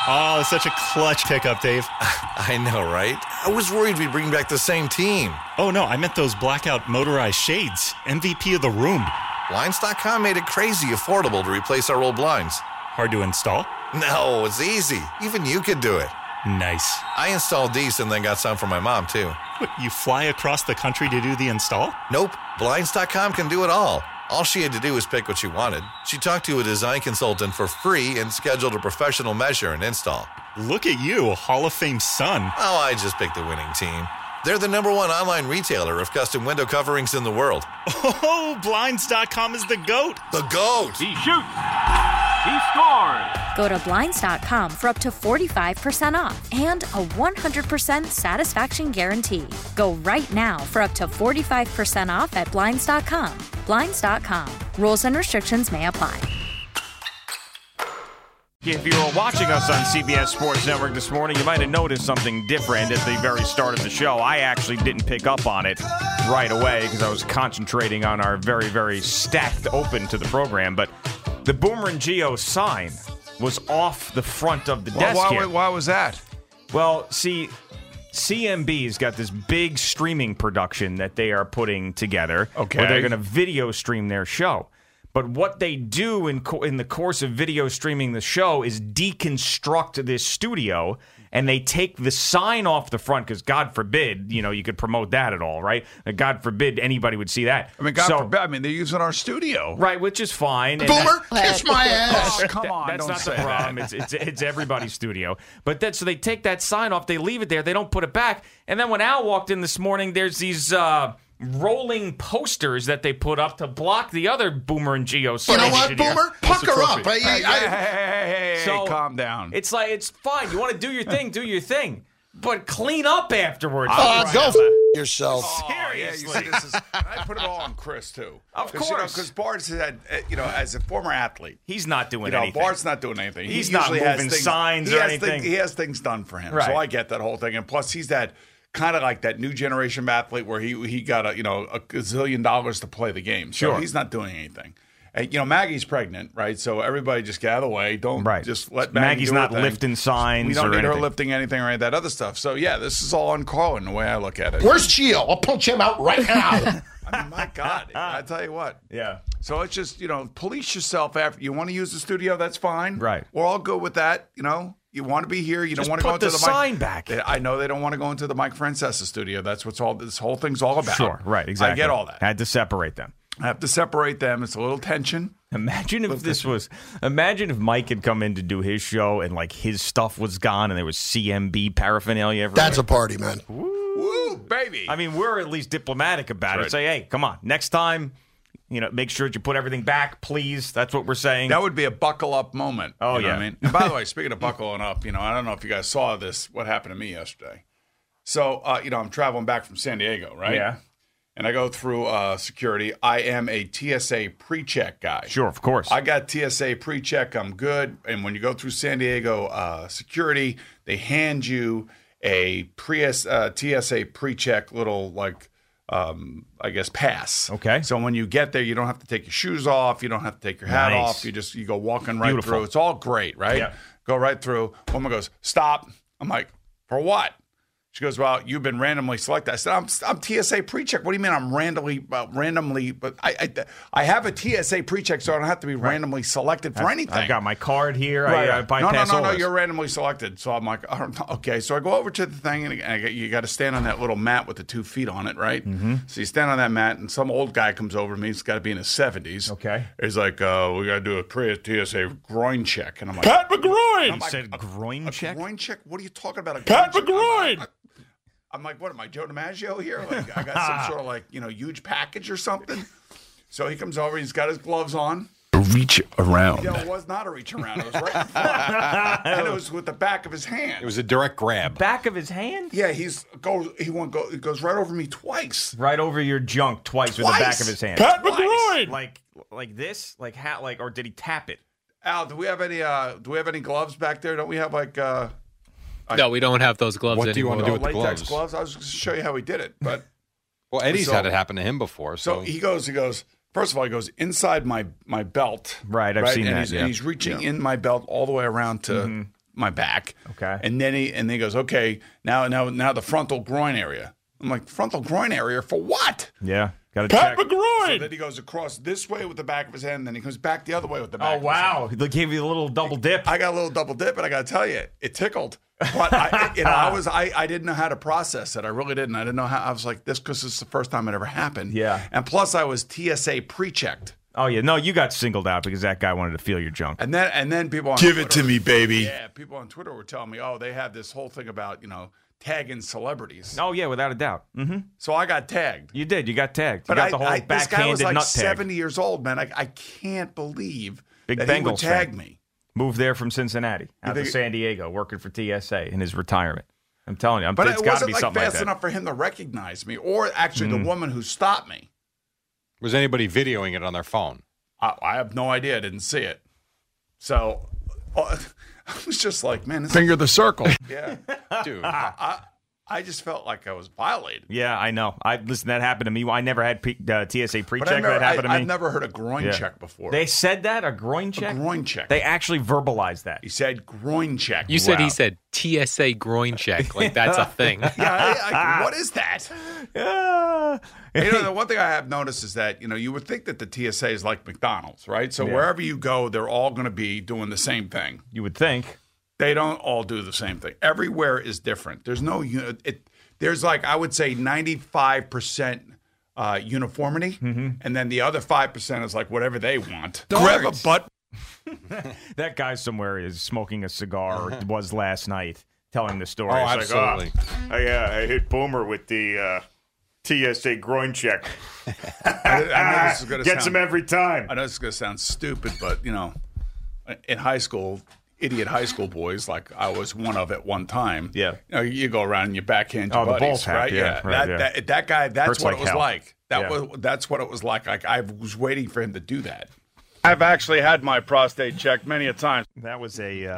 Oh, such a clutch pickup, Dave. I know, right? I was worried we'd bring back the same team. Oh, no, I meant those blackout motorized shades. MVP of the room. Blinds.com made it crazy affordable to replace our old blinds. Hard to install? No, it's easy. Even you could do it. Nice. I installed these and then got some for my mom, too. What, you fly across the country to do the install? Nope. Blinds.com can do it all. All she had to do was pick what she wanted. She talked to a design consultant for free and scheduled a professional measure and install. Look at you, Hall of Fame son. Oh, I just picked the winning team. They're the #1 online retailer of custom window coverings in the world. Oh, Blinds.com is the GOAT. The GOAT! He shoots. He scores. Go to Blinds.com for up to 45% off and a 100% satisfaction guarantee. Go right now for up to 45% off at Blinds.com. Blinds.com. Rules and restrictions may apply. If you were watching us on CBS Sports Network this morning, you might have noticed something different at the very start of the show. I actually didn't pick up on it right away because I was concentrating on our very, very stacked open to the program. But the Boomer and Geo sign was off the front of the desk here. Why was that? Well, see, CMB's got this big streaming production that they are putting together. Okay. Where they're going to video stream their show. But what they do in the course of video streaming the show is deconstruct this studio, and they take the sign off the front because, God forbid, you could promote that at all, right? God forbid anybody would see that. I mean, God forbid. I mean, they're using our studio. Right, which is fine. Boomer, kiss my ass. Oh, come on, that's don't not say the problem. It's everybody's studio. But so they take that sign off, they leave it there, they don't put it back. And then when Al walked in this morning, there's these rolling posters that they put up to block the other Boomer and Geo signs. You know what, Boomer? Pucker up. Hey, So, calm down. It's like, it's fine. You want to do your thing, do your thing. But clean up afterwards. Go yourself. Seriously. I put it all on Chris, too. Of course. Because Bart's had, as a former athlete, He's not doing anything. Bart's not doing anything. He's He not usually has moving things- signs he or has anything. He has things done for him. Right. So I get that whole thing. And plus, he's that kind of like that new generation athlete where he got a gazillion dollars to play the game. So Sure. he's not doing anything. And, Maggie's pregnant, right? So everybody just get out of the way. Don't just let Maggie's do her not thing. lifting signs. We don't or need her anything. lifting anything or any of that other stuff. So yeah, this is all on Carlin the way I look at it. Where's Gio? I'll punch him out right now. I mean, my God, I tell you what. Yeah. So it's just police yourself after you want to use the studio. That's fine. Right. We're all good with that. You want to be here. You Just don't want to go put into the the sign back. I know they don't want to go into the Mike Francesa studio. That's what this whole thing's all about. Sure, right, exactly. I get all that. Had to separate them. I have to separate them. It's a little tension. Imagine if Mike had come in to do his show and like his stuff was gone and there was CMB paraphernalia everywhere. That's a party, man. Woo, baby. I mean, we're at least diplomatic about it. Right. Say, hey, come on, next time, make sure that you put everything back, please. That's what we're saying. That would be a buckle up moment. Oh, you know yeah. what I mean? And by the way, speaking of buckling up, I don't know if you guys saw this, what happened to me yesterday. So, I'm traveling back from San Diego, right? Yeah. And I go through security. I am a TSA pre-check guy. Sure, of course. I got TSA pre-check. I'm good. And when you go through San Diego security, they hand you a TSA pre-check little pass. Okay. So when you get there, you don't have to take your shoes off. You don't have to take your hat Nice. off. You go walking right Beautiful. through. It's all great, right? Yeah. Go right through. Woman goes, stop. I'm like, for what? She goes, well, you've been randomly selected. I said, I'm TSA pre-check. What do you mean I'm randomly? But I have a TSA pre-check, so I don't have to be randomly selected for anything. I've got my card here. Right. I bypass No, all this. you're randomly selected. So I'm like, okay. So I go over to the thing, and you got to stand on that little mat with the 2 feet on it, right? Mm-hmm. So you stand on that mat, and some old guy comes over to me. He's got to be in his 70s. Okay. He's like, we got to do a TSA groin check. And I'm like, Pat McGroin. You said groin check? groin check? What are you talking about? Pat McGroin. I'm like, what am I, Joe DiMaggio here? Like, I got some sort of huge package or something. So he comes over, he's got his gloves on. Reach around. It was not a reach around. It was right in front. And it was with the back of his hand. It was a direct grab. Back of his hand? Yeah, he goes right over me twice. Right over your junk twice with the back of his hand. Pat McGroin. Like this? Like or did he tap it? Al, do we have any gloves back there? Don't we have No, we don't have those gloves What anymore. do you want to do with the latex gloves? gloves? I was going to show you how he did it, but Well, Eddie's So- had it happen to him before. so he goes. First of all, he goes inside my belt. Right, I've seen and that, He's, yeah. and he's reaching in my belt all the way around to my back. Okay. And then he goes, okay, now the frontal groin area. I'm like, frontal groin area for what? Yeah. Got to Pat check. McGroin. So then he goes across this way with the back of his head, and then he comes back the other way with the back. Oh, of his head. wow. They gave you a little double dip. I got a little double dip, and I got to tell you, it tickled. But I didn't know how to process it. I really didn't. I didn't know how. I was like, this because it's the first time it ever happened. Yeah. And plus, I was TSA pre-checked. Oh, yeah. No, you got singled out because that guy wanted to feel your junk. And then people on Give Twitter, it to me, baby. Yeah, people on Twitter were telling me, oh, they have this whole thing about tagging celebrities. Oh, yeah, without a doubt. Mm-hmm. So I got tagged. You did. You got tagged. You But got the whole this guy was backhanded like nut tag. 70 years old, man. I can't believe Big that he would Bengals tag fan. me. Moved there from Cincinnati out to think- San Diego, working for TSA in his retirement. I'm telling you, But it's it got to wasn't be like something like fast that. enough for him to recognize me, or actually the woman who stopped me. Was anybody videoing it on their phone? I have no idea. I didn't see it. So I was just like, man, this Finger the circle. yeah. Dude. I just felt like I was violated. Yeah, I know. Listen, that happened to me. I never had TSA But pre-check. That happened to me. I've never heard a groin Yeah. check before. They said that? A groin check? A groin check. They actually verbalized that. He said groin check. You said Wow. he said TSA groin check. Like that's a thing. Yeah, what is that? Yeah. The one thing I have noticed is that, you would think that the TSA is like McDonald's, right? So wherever you go, they're all going to be doing the same thing. You would think. They don't all do the same thing. Everywhere is different. There's no there's like, I would say 95% uniformity, and then the other 5% is like whatever they want. Grab a butt. That guy somewhere is smoking a cigar, or was last night, telling the story. Oh, It's absolutely. Like, I hit Boomer with the TSA groin check. I know this is going to Gets him every time. I know this is going to sound stupid, but, in high school, idiot high school boys, like I was one of at one time. Yeah. You go around and you backhand your Oh, the buddies, balls hat, right? yeah, right, yeah. That guy, that's Hurts what like it was hell. like. Yeah. That's what it was like. Like I was waiting for him to do that. I've actually had my prostate checked many a time. That was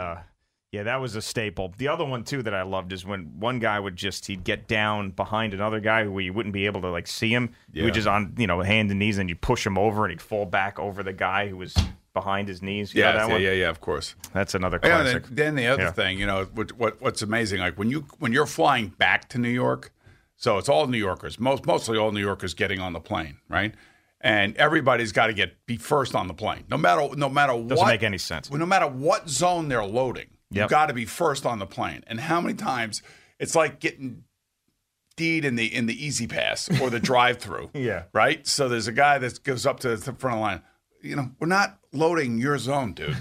that was a staple. The other one too that I loved is when one guy he'd get down behind another guy who you wouldn't be able to like see him. He would just on hand and knees, and you push him over and he'd fall back over the guy who was behind his knees. You know that one? Yeah, of course. That's another Yeah, classic. then the other Yeah. thing, what's amazing, like when you're flying back to New York, so it's all New Yorkers, mostly all New Yorkers getting on the plane, right? And everybody's got to be first on the plane, no matter what. Doesn't make any sense. No matter what zone they're loading, Yep. you've got to be first on the plane. And how many times it's like getting D'd in the Easy Pass or the drive-through, Yeah. right? So there's a guy that goes up to the front of the line. We're not loading your zone, dude.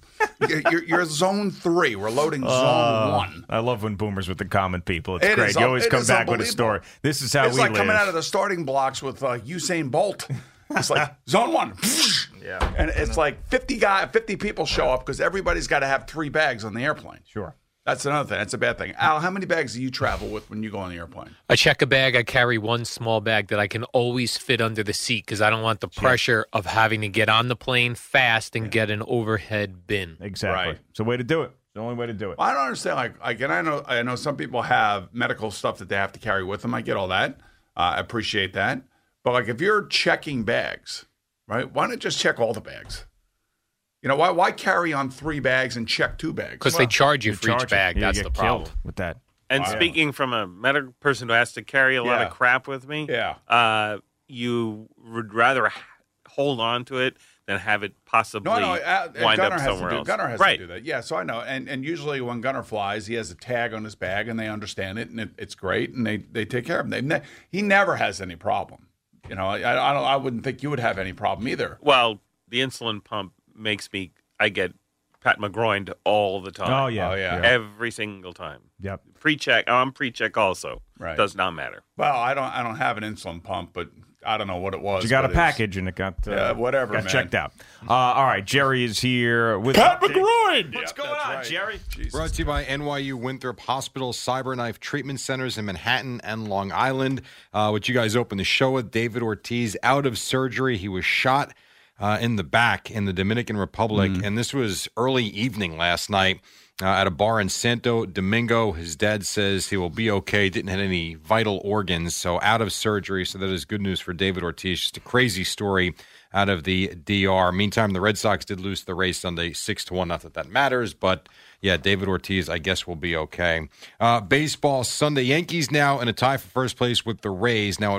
You're zone 3. We're loading zone 1. I love when Boomer's with the common people. It's It great. is You always it come is back with a unbelievable. story. This is how It's we like live. coming out of the starting blocks with Usain Bolt. It's like zone 1. Yeah. And it's like 50 people show up because everybody's got to have 3 bags on the airplane. Sure. That's another thing. That's a bad thing. Al, how many bags do you travel with when you go on the airplane? I check a bag. I carry one small bag that I can always fit under the seat because I don't want the pressure of having to get on the plane fast and get an overhead bin. Exactly. Right. It's a way to do it. It's the only way to do it. Well, I don't understand. And I know some people have medical stuff that they have to carry with them. I get all that. I appreciate that. But like if you're checking bags, right? Why not just check all the bags? Why carry on 3 bags and check 2 bags? Because they charge you for Charge each it. bag. You That's get the problem. killed with that. And speaking from a medical person who has to carry a lot Yeah. of crap with me, you would rather hold on to it than have it possibly wind Gunnar up has somewhere to do, else. Gunnar has right. to do that. Yeah, so I know. And usually when Gunnar flies, he has a tag on his bag, and they understand it, and it's great, and they take care of him. He never has any problem. I wouldn't think you would have any problem either. Well, the insulin pump makes me, I get Pat McGroined all the time. Oh, yeah. Every single time. Yep. Pre-check. I'm pre-check also. Right. Does not matter. Well, I don't have an insulin pump, but I don't know what it was. You got a but it's- package and it got whatever, got man. checked out. All right, Jerry is here with Pat McGroin. What's going that's on, right. Jerry? Jesus. Brought to you by NYU Winthrop Hospital Cyberknife Treatment Centers in Manhattan and Long Island. What you guys opened the show with, David Ortiz out of surgery. He was shot in the back in the Dominican Republic, and this was early evening last night at a bar in Santo Domingo. His dad says he will be okay, didn't have any vital organs, so out of surgery, so that is good news for David Ortiz. Just a crazy story out of the DR. Meantime, the Red Sox did lose the race Sunday 6-1. Not that matters, but yeah, David Ortiz, I guess, will be okay. Baseball Sunday, Yankees now in a tie for first place with the Rays, now at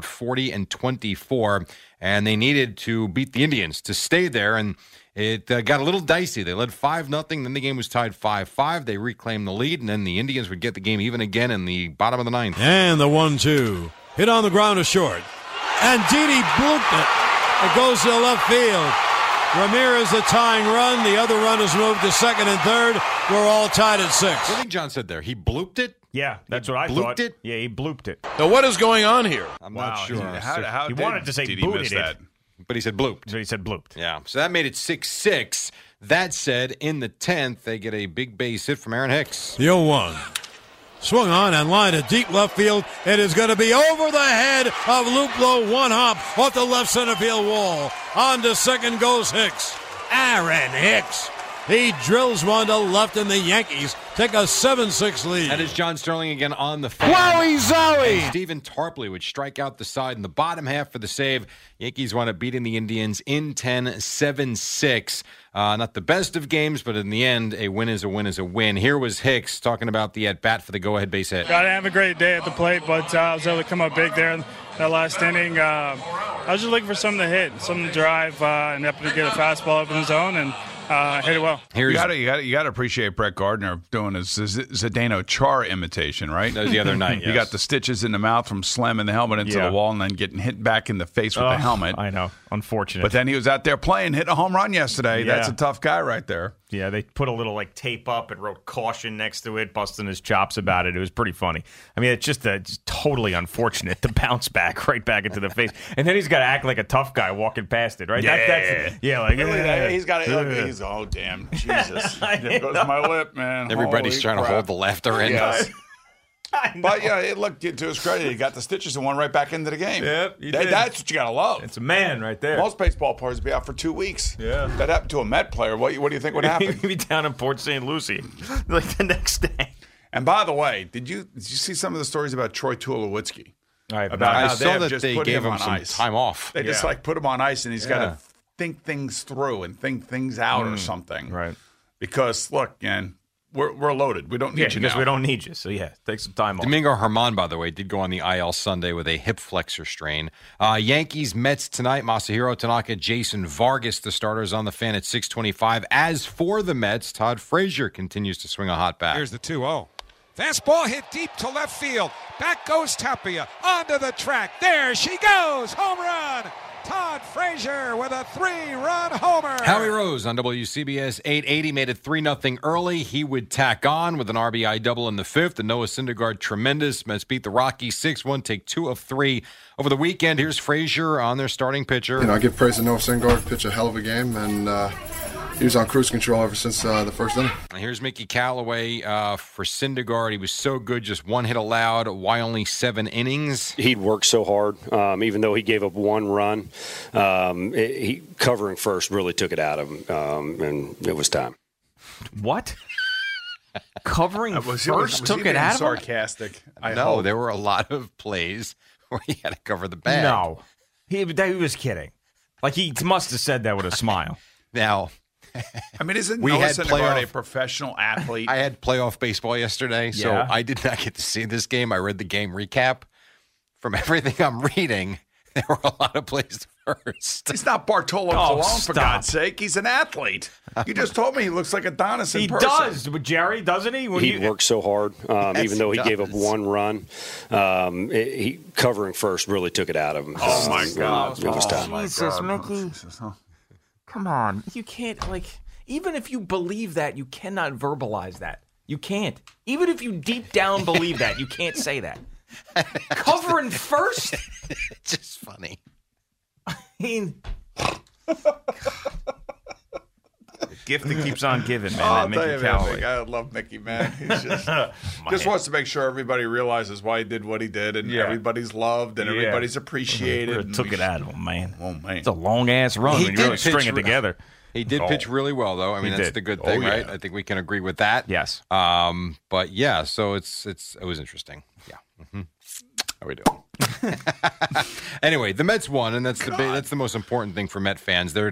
40-24, and they needed to beat the Indians to stay there, and it got a little dicey. They led 5-0, then the game was tied 5-5. They reclaimed the lead, and then the Indians would get the game even again in the bottom of the ninth. And the 1-2. Hit on the ground to short. And Didi blooped it. It goes to the left field. Ramirez, the tying run. The other run has moved to second and third. We're all tied at 6. What do you think John said there? He blooped it? Yeah, that's what I thought. Blooped it? Yeah, he blooped it. Now, what is going on here? I'm not sure. How he wanted to say did he booted miss it. that? But he said blooped. So he said blooped. Yeah, so that made it 6-6. That said, in the 10th, they get a big base hit from Aaron Hicks. The 0-1. Swung on and line to deep left field. It is going to be over the head of Luplow. One hop off the left center field wall. On to second goes Hicks. Aaron Hicks. He drills one to left, and the Yankees take a 7-6 lead. That is John Sterling again on the fan. Wowie zowie! And Stephen Tarpley would strike out the side in the bottom half for the save. Yankees wound up beating the Indians in 10, 7-6. Not the best of games, but in the end, a win is a win is a win. Here was Hicks talking about the at-bat for the go-ahead base hit. I didn't have a great day at the plate, but I was able to come up big there in that last inning. I was just looking for something to hit, something to drive, and happened to get a fastball up in the zone, and hit it well. You got to appreciate Brett Gardner doing his Zdeno Chara imitation, right? That was the other night. You got the stitches in the mouth from slamming the helmet into the wall and then getting hit back in the face with the helmet. I know, unfortunate. But then he was out there playing, hit a home run yesterday. Yeah. That's a tough guy right there. Yeah, they put a little tape up and wrote caution next to it, busting his chops about it. It was pretty funny. I mean, it's just totally unfortunate to bounce back right back into the face, and then he's got to act like a tough guy walking past it, right? He's got to. He's oh damn Jesus! There goes my lip, man. Everybody's trying to hold the laughter in. Yes. But yeah, look, to his credit, he got the stitches and went right back into the game. Yep, he did. That's what you got to love. It's a man right there. Most baseball players would be out for 2 weeks. Yeah. That happened to a Met player. What do you think would happen? He'd be down in Port St. Lucie like the next day. And by the way, did you see some of the stories about Troy Tulowitzki? I saw that they gave him some time off. They just put him on ice, and he's got to think things through and think things out or something. Right. Because look, man. We're loaded. We don't need you now. We don't need you. So, take some time off. Domingo Germán, by the way, did go on the IL Sunday with a hip flexor strain. Yankees, Mets tonight. Masahiro Tanaka, Jason Vargas, the starters on the fan at 6:25. As for the Mets, Todd Frazier continues to swing a hot bat. Here's the 2-0. Fastball hit deep to left field. Back goes Tapia. Onto the track. There she goes. Home run. Todd Frazier with a 3-run homer. Howie Rose on WCBS 880 made it 3-0 early. He would tack on with an RBI double in the 5th. And Noah Syndergaard, tremendous. Mets beat the Rockies 6-1, take 2 of 3 over the weekend. Here's Frazier on their starting pitcher. I give praise to Noah Syndergaard, pitch a hell of a game, and he was on cruise control ever since the first inning. And here's Mickey Callaway for Syndergaard. He was so good, just 1 hit allowed. Why only 7 innings? He'd worked so hard, even though he gave up 1 run. He covering first really took it out of him, and it was time. What? Covering first took it out of him? Sarcastic. No, there were a lot of plays where he had to cover the bag. No, he was kidding. Like he must have said that with a smile. Now. I mean, isn't Noah Syndergaard a professional athlete? I had playoff baseball yesterday, so I did not get to see this game. I read the game recap. From everything I'm reading, there were a lot of plays first. He's not Bartolo Colon, for God's sake. He's an athlete. You just told me he looks like Adonis in person. He does, but Jerry, doesn't he? He'd worked so hard, even though he gave up 1 run. He covering first really took it out of him. Oh, my God. It was time. Jesus, Mickey. Come on. You can't, even if you believe that, you cannot verbalize that. You can't. Even if you deep down believe that, you can't say that. Covering first? It's just funny. I mean, the gift that keeps on giving, man. I'll Mickey tell you, Callaway. man, I love Mickey, man. He's just wants to make sure everybody realizes why he did what he did, and everybody's loved and everybody's appreciated. Really took it out of him, man. Oh, man. It's a long-ass run when you really string it together. He did pitch really well, though. I mean, that's the good thing, right? I think we can agree with that. Yes. But, yeah, so it was interesting. Yeah. Mm-hmm. How we doing? Anyway, the Mets won, and that's the most important thing for Met fans. They're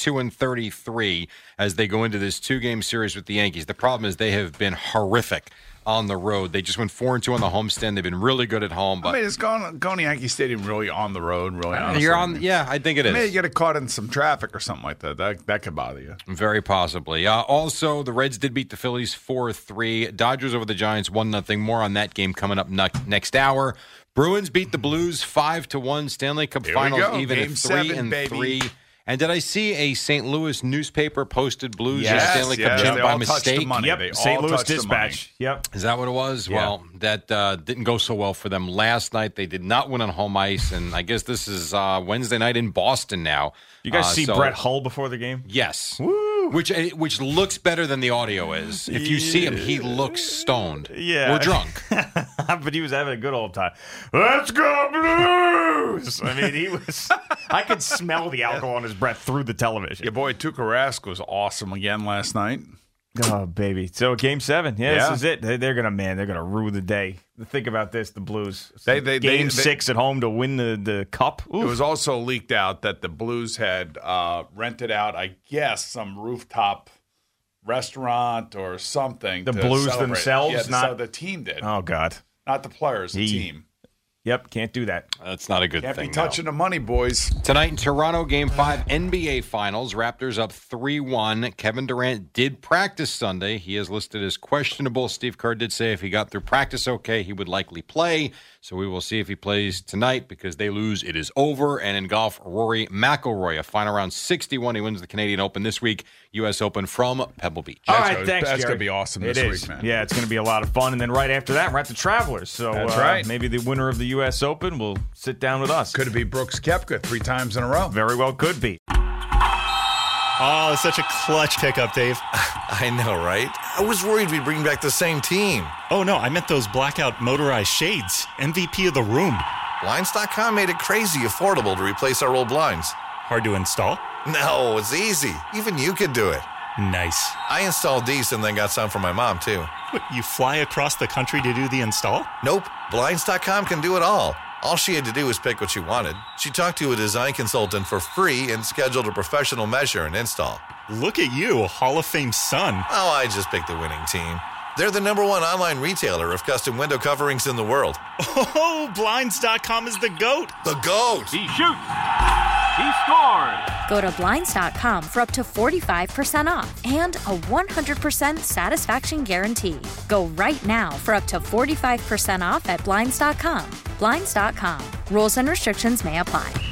32-33 as they go into this 2-game series with the Yankees. The problem is they have been horrific on the road. They just went 4-2 on the homestand. They've been really good at home. But is going to Yankee Stadium really on the road? Really, honestly? You're on. Yeah, I think it is. Maybe you get caught in some traffic or something like that. That could bother you. Very possibly. Also, the Reds did beat the Phillies 4-3. Dodgers over the Giants 1-0. More on that game coming up next hour. Bruins beat the Blues 5-1. Stanley Cup Finals even at 3-3. And did I see a St. Louis newspaper posted Blues Stanley Cup champ by mistake? Yep, St. Louis Dispatch. Yep. Is that what it was? Yeah. Well, that didn't go so well for them last night. They did not win on home ice, and I guess this is Wednesday night in Boston now. You guys see Brett Hull before the game? Yes. Woo! Which looks better than the audio is. If you see him, he looks stoned. Yeah. Or drunk. But he was having a good old time. Let's go Blues! I mean, he was... I could smell the alcohol on his breath through the television. Your boy Tuukka Rask was awesome again last night. Oh, baby. So Game 7. Yeah, this is it. They're going to rue the day. Think about this, the Blues. Game 6 at home to win the Cup. Oof. It was also leaked out that the Blues had rented out, I guess, some rooftop restaurant or something. The Blues celebrate. themselves? Not the team did. Oh, God. Not the players, the team. Yep, can't do that. That's not a good thing. Can't be touching the money, boys. Tonight in Toronto, Game 5, NBA Finals. Raptors up 3-1. Kevin Durant did practice Sunday. He is listed as questionable. Steve Kerr did say if he got through practice okay, he would likely play. So we will see if he plays tonight because they lose. It is over. And in golf, Rory McIlroy, a final round 61. He wins the Canadian Open this week. U.S. Open from Pebble Beach. All right, thanks, That's going to be awesome this week, man. Yeah, it's going to be a lot of fun. And then right after that, we're at the Travelers. So that's right. Maybe the winner of the U.S. Open will sit down with us. Could it be Brooks Koepka 3 times in a row? Very well could be. Oh, such a clutch pickup, Dave. I know, right? I was worried we'd bring back the same team. Oh, no, I meant those blackout motorized shades. MVP of the room. Blinds.com made it crazy affordable to replace our old blinds. Hard to install? No, it's easy. Even you could do it. Nice. I installed these and then got some for my mom, too. What, you fly across the country to do the install? Nope. Blinds.com can do it all. All she had to do was pick what she wanted. She talked to a design consultant for free and scheduled a professional measure and install. Look at you, Hall of Fame son. Oh, I just picked the winning team. They're the #1 online retailer of custom window coverings in the world. Oh, Blinds.com is the GOAT. The GOAT. He shoots. He scores. Go to Blinds.com for up to 45% off and a 100% satisfaction guarantee. Go right now for up to 45% off at Blinds.com. Blinds.com. Rules and restrictions may apply.